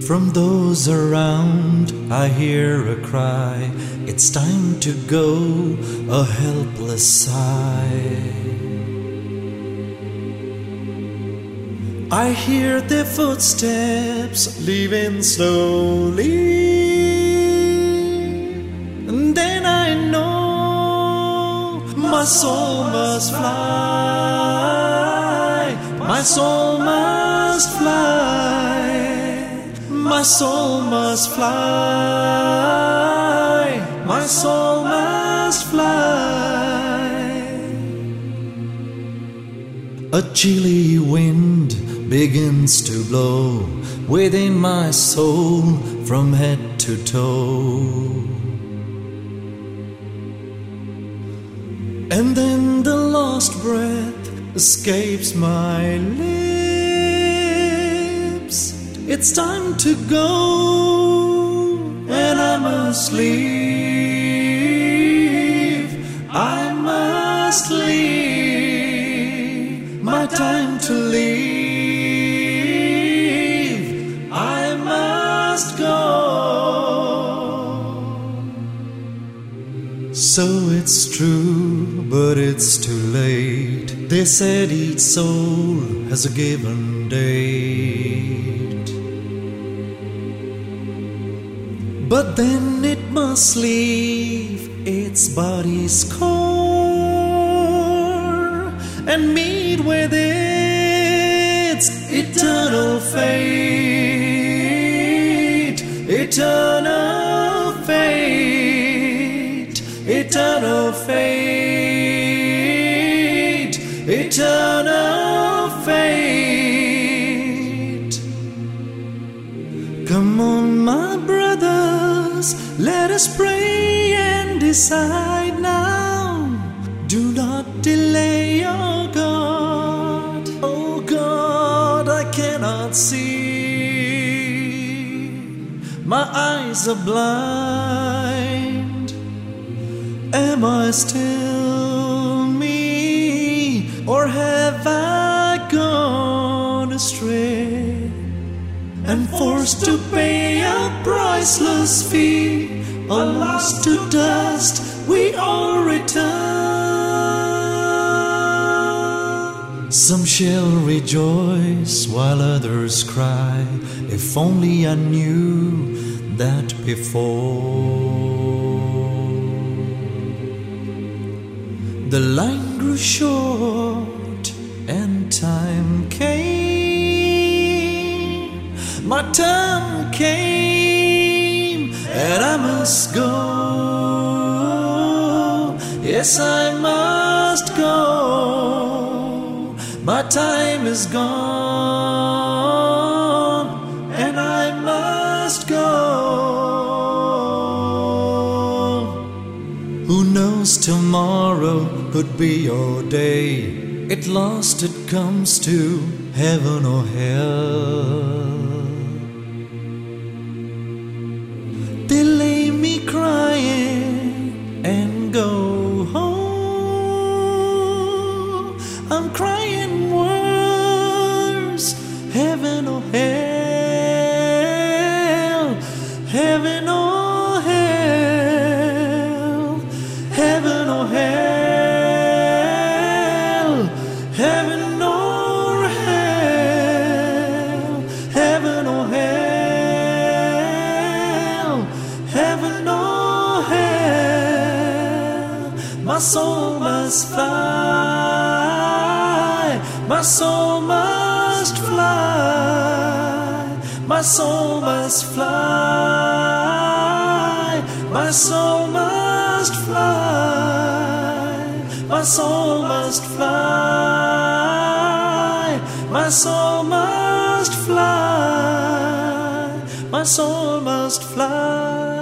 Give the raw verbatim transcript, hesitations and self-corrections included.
From those around I hear a cry, it's time to go, a helpless sigh. I hear their footsteps leaving slowly, and then I know my soul must fly, my soul must fly, my soul must fly, my soul must fly. A chilly wind begins to blow within my soul from head to toe, and then the lost breath escapes my lips. It's time to go, and I must leave, I must leave, my time to leave, I must go. So it's true, but it's too late. They said each soul has a given date, but then it must leave its body's core and meet with its eternal fate, eternal fate, eternal fate, eternal fate. Come on, my brothers, let us pray and decide now. Do not delay, oh God. Oh God, I cannot see. My eyes are blind. Am I still me, or have I gone astray and forced to pay a priceless fee? A lost to dust we all return. Some shall rejoice while others cry, if only I knew that before. The line grew short and time came, my turn came, and I must go. Yes, I must go. My time is gone, and I must go. Who knows, tomorrow could be your day. At last it comes to heaven or hell. They lay me crying and go home. I'm crying worse, heaven or hell, heaven or hell, heaven or hell, heaven or hell, heaven or hell, heaven or hell. My soul must fly, my soul must fly, my soul must fly, my soul must fly, my soul must fly, my soul must fly, my soul must fly.